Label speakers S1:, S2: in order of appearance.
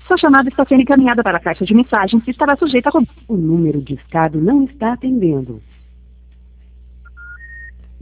S1: Sua chamada está sendo encaminhada para a caixa de mensagens e estará sujeita a...
S2: O número discado não está atendendo.